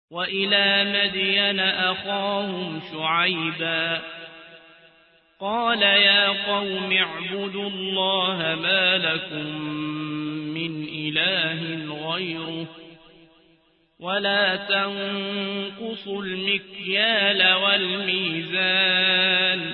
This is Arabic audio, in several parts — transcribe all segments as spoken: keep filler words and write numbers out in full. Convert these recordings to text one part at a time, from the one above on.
وإلى مدين أخاهم شعيبا قال يا قوم اعبدوا الله ما لكم من إله غيره ولا تنقصوا المكيال والميزان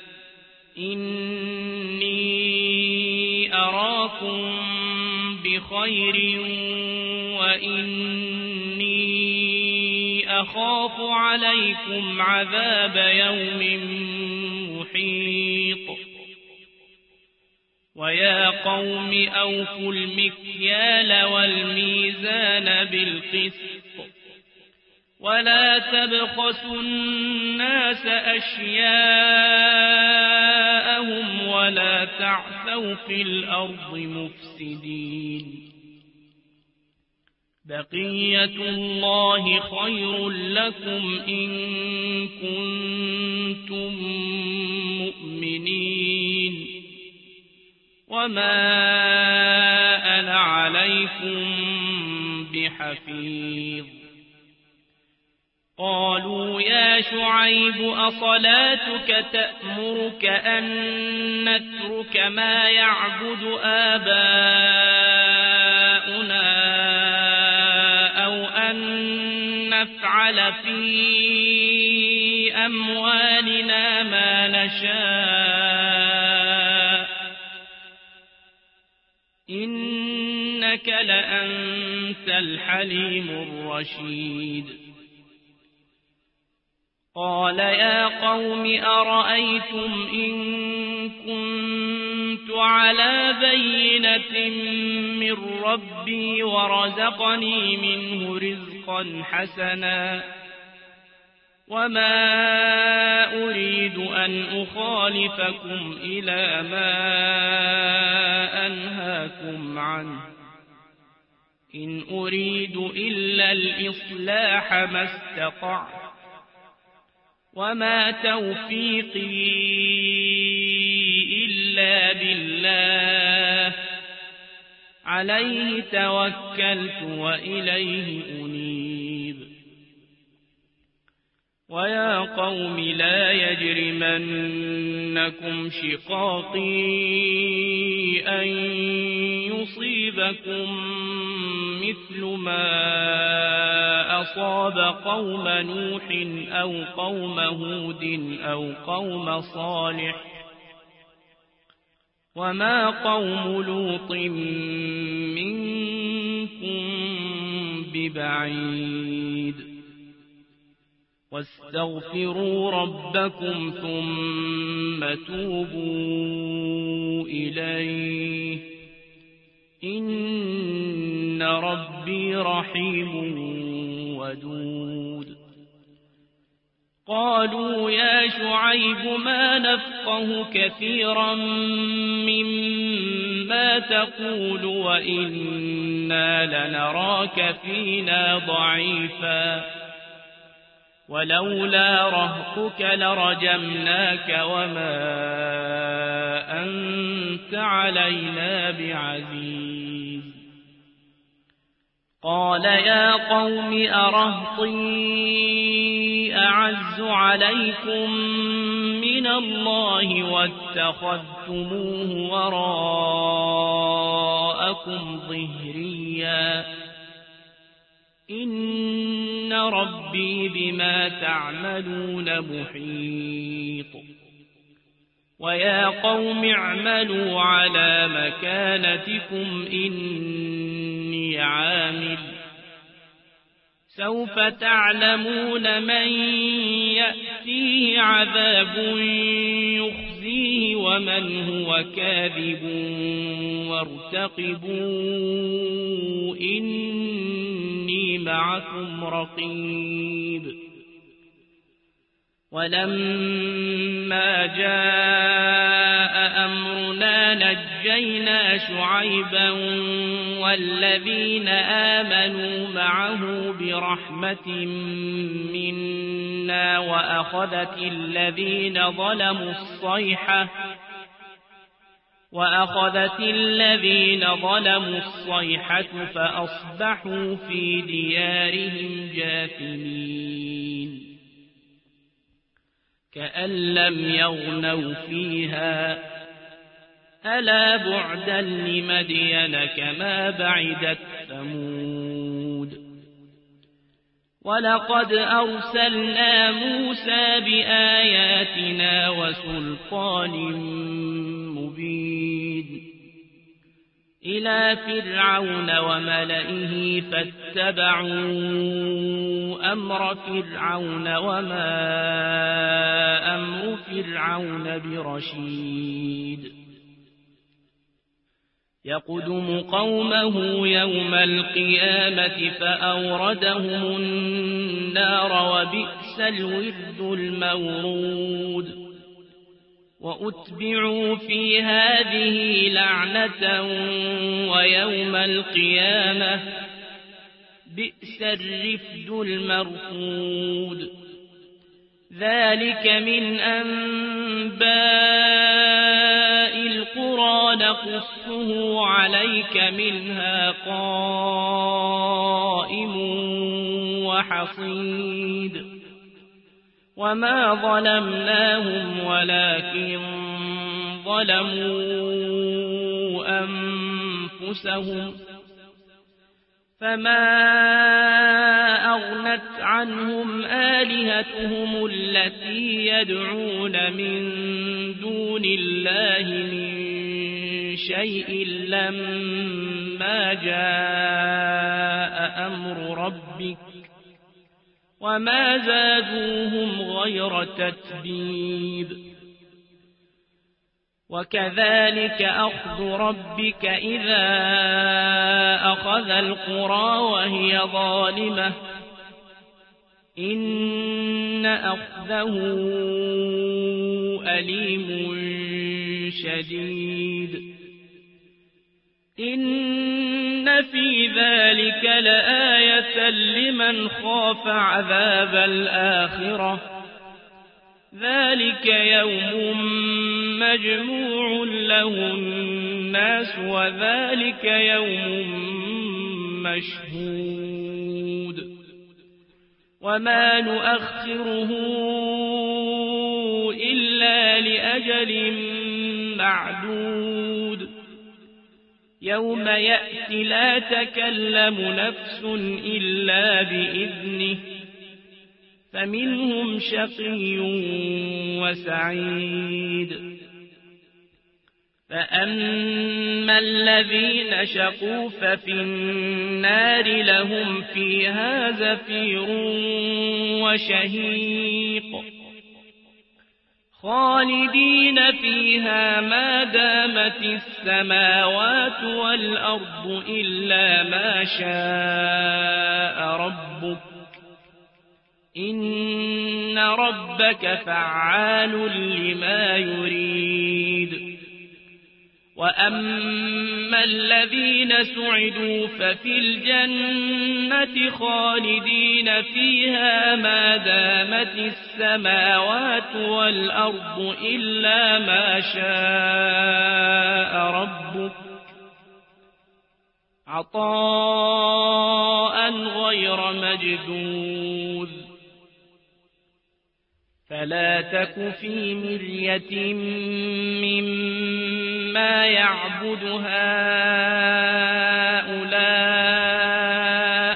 إني أراكم بخير وإني أخاف عليكم عذاب يوم محيط ويا قوم أوفوا المكيال والميزان بالقسط ولا تبخسوا الناس أشياءهم ولا تعثوا في الأرض مفسدين بقية الله خير لكم إن كنتم مؤمنين وما أنا عليكم بحفيظ قالوا يا شعيب أصلاتك تأمرك أن نترك ما يعبد آباؤنا أو أن نفعل في أموالنا ما نشاء إنك لأنت الحليم الرشيد قال يا قوم أرأيتم إن كنت على بينة من ربي ورزقني منه رزقا حسنا وما أريد أن أخالفكم إلى ما أنهاكم عنه إن أريد إلا الإصلاح ما استطعت وما توفيقي إلا بالله عليه توكلت وإليه أنيب ويا قوم لا يجرمنكم شقاقي أن يصيبكم مثل ما أصاب قوم نوح أو قوم هود أو قوم صالح وما قوم لوط منكم ببعيد واستغفروا ربكم ثم توبوا إليه إن ربي رحيم ودود قالوا يا شعيب ما نفقه كثيرا مما تقول وإنا لنراك فينا ضعيفا ولولا رهطك لرجمناك وما أنت علينا بعزيز قال يا قوم أرهطي أعز عليكم من الله واتخذتموه وراءكم ظهريا إن ربي بما تعملون محيط ويا قوم اعملوا على مكانتكم إني عامل سوف تعلمون من يأتيه عذاب يخزيه ومن هو كاذب وارتقبوا إني معكم رقيب ولما جاء أمرنا نجينا شعيبا والذين آمنوا معه برحمة منا وأخذت الذين ظلموا الصيحة وأخذت الذين ظلموا الصيحة فأصبحوا في ديارهم جاثمين كأن لم يغنوا فيها ألا بعدا لمدين كما بعدت ثمود ولقد أرسلنا موسى بآياتنا وسلطان مبين إلى فرعون وملئه فاتبعوا أمر فرعون وما أمر فرعون برشيد يقدم قومه يوم القيامة فأوردهم النار وبئس الورد المورود وأتبعوا في هذه لعنة ويوم القيامة بئس الرفد المرفود ذلك من أنباء القرى نقصه عليك منها قائم وحصيد وما ظلمناهم ولكن ظلموا أنفسهم فما أغنت عنهم آلهتهم التي يدعون من دون الله من شيء لما جاء أمر ربك وما زادوهم غير تتبيب وكذلك أخذ ربك إذا أخذ القرى وهي ظالمة إن أخذه أليم شديد إن في ذلك لآية لمن خاف عذاب الآخرة ذلك يوم مجموع له الناس وذلك يوم مشهود وما نؤخره إلا لأجل معدود يوم يأتي لا تكلم نفس إلا بإذنه فمنهم شقي وسعيد فأما الذين شقوا ففي النار لهم فيها زفير وشهيق خالدين فيها ما دامت السماوات والأرض إلا ما شاء ربك إن ربك فعال لما يريد وأما الذين سعدوا ففي الجنة خالدين فيها ما دامت السماوات والأرض إلا ما شاء ربك عطاء غير مجدود فلا تك في مرية مما يعبد هؤلاء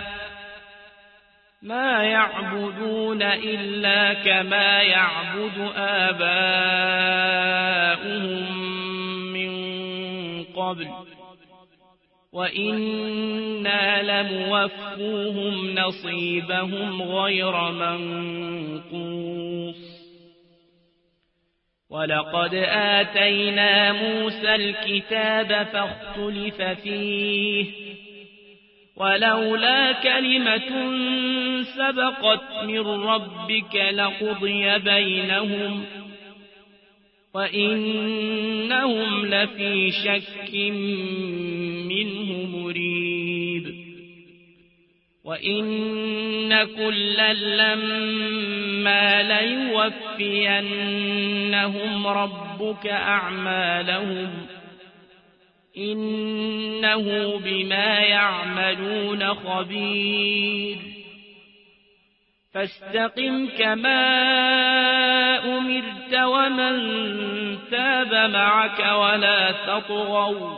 ما يعبدون إلا كما يعبد آباؤهم من قبل وإنا لموفوهم نصيبهم غير منقوص ولقد آتينا موسى الكتاب فاختلف فيه ولولا كلمة سبقت من ربك لقضي بينهم وإنهم لفي شك منه مريب وإن كلا لما ليوفينهم ربك أعمالهم إنه بما يعملون خبير فاستقم كما أمرت ومن تاب معك ولا تطغوا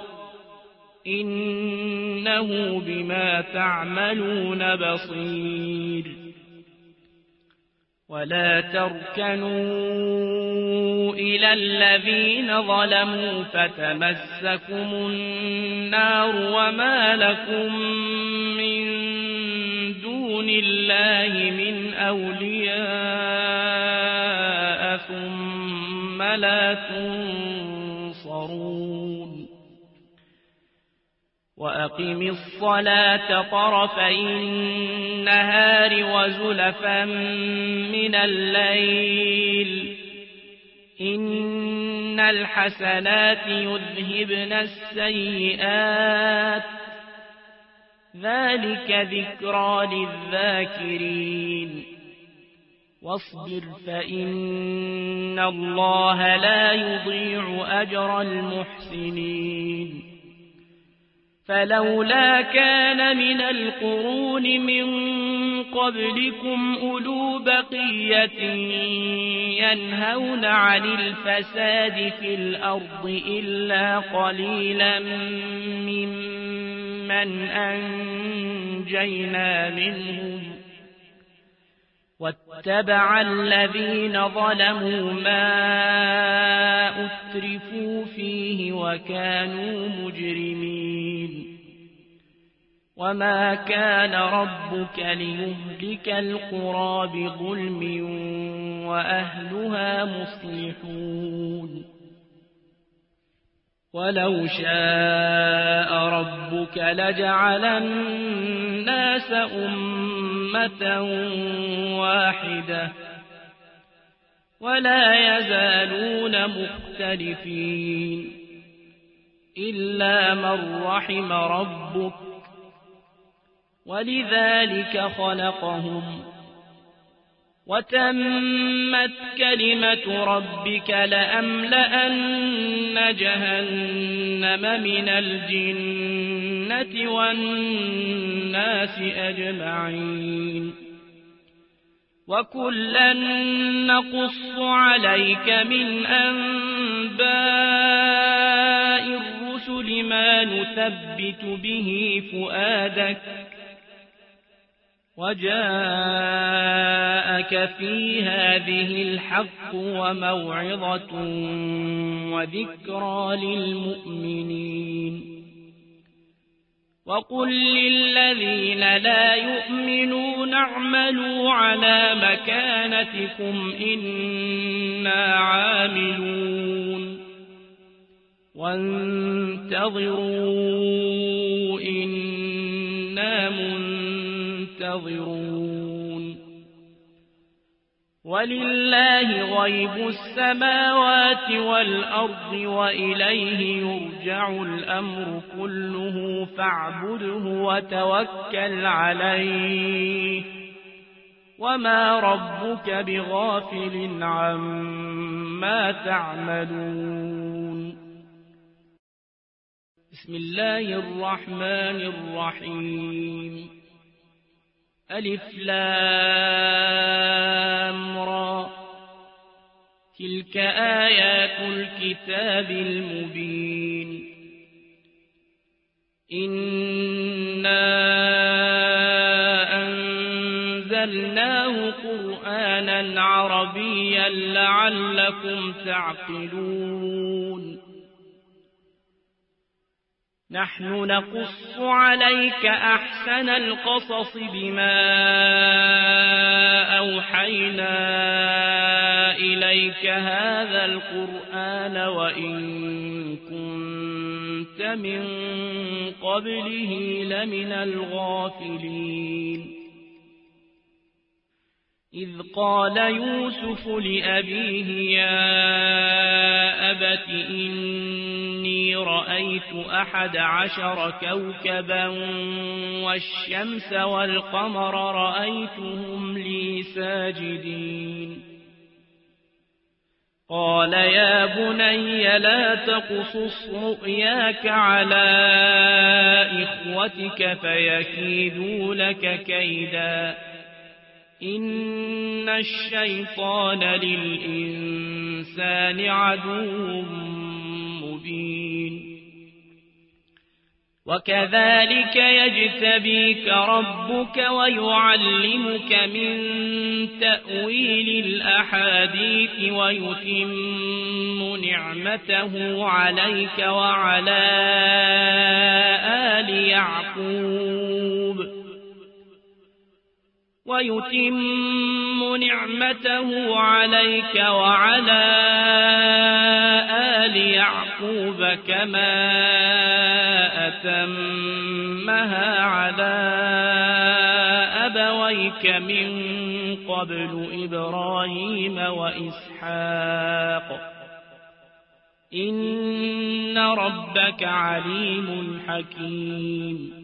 إنه بما تعملون بصير ولا تركنوا إلى الذين ظلموا فتمسكم النار وما لكم من دون الله من أولياء ثم لا تنصرون وأقم الصلاة طرفي النهار وزلفا من الليل إن الحسنات يذهبن السيئات ذلك ذكرى للذاكرين واصبر فإن الله لا يضيع أجر المحسنين فلولا كان من القرون من قبلكم أولو بقية ينهون عن الفساد في الأرض إلا قليلا ممن أنجينا منهم واتبع الذين ظلموا ما أترفوا فيه وكانوا مجرمين وما كان ربك ليهلك القرى بظلم وأهلها مصلحون ولو شاء ربك لجعل الناس أمة واحدة ولا يزالون مختلفين إلا من رحم ربك ولذلك خلقهم وتمت كلمة ربك لأملأن جهنم من الجنة والناس أجمعين وكلا نقص عليك من أنباء الرسل ما نثبت به فؤادك وجاءك في هذه الحق وموعظة وذكرى للمؤمنين وقل للذين لا يؤمنون اعملوا على مكانتكم إنا عاملون وانتظروا إنا منتظرون ولله غيب السماوات والأرض وإليه يرجع الأمر كله فاعبده وتوكل عليه وما ربك بغافل عما تعملون بسم الله الرحمن الرحيم ألف لام را تلك آيات الكتاب المبين إنا أنزلناه قرآنا عربيا لعلكم تعقلون نحن نقص عليك أحسن القصص بما أوحينا إليك هذا القرآن وإن كنت من قبله لمن الغافلين إذ قال يوسف لأبيه يا أبت إني رأيت أحد عشر كوكبا والشمس والقمر رأيتهم لي ساجدين قال يا بني لا تقصص رؤياك على إخوتك فيكيدوا لك كيدا إن الشيطان للإنسان عدو مبين وكذلك يجتبيك ربك ويعلمك من تأويل الأحاديث ويتم نعمته عليك وعلى آل يعقوب ويتم نعمته عليك وعلى آل يعقوب كما أتمها على أبويك من قبل إبراهيم وإسحاق إن ربك عليم حكيم